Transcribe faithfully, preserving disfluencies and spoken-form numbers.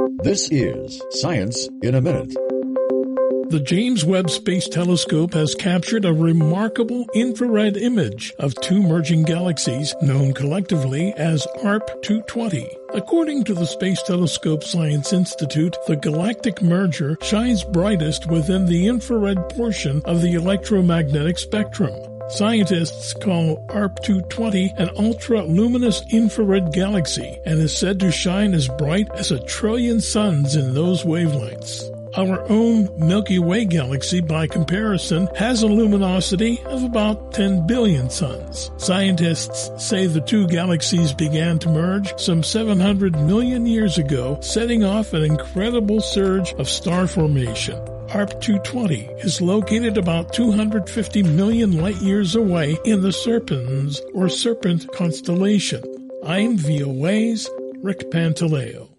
This is Science in a Minute. The James Webb Space Telescope has captured a remarkable infrared image of two merging galaxies known collectively as A R P two twenty. According to the Space Telescope Science Institute, the galactic merger shines brightest within the infrared portion of the electromagnetic spectrum. Scientists call A R P two twenty an ultra-luminous infrared galaxy and is said to shine as bright as a trillion suns in those wavelengths. Our own Milky Way galaxy, by comparison, has a luminosity of about ten billion suns. Scientists say the two galaxies began to merge some seven hundred million years ago, setting off an incredible surge of star formation. A R P two twenty is located about two hundred fifty million light-years away in the Serpens or Serpent constellation. I'm V O A's Rick Pantaleo.